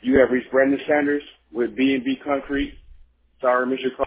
You have reached Brandon Sanders with B&B Concrete. Sorry, Mr. Call.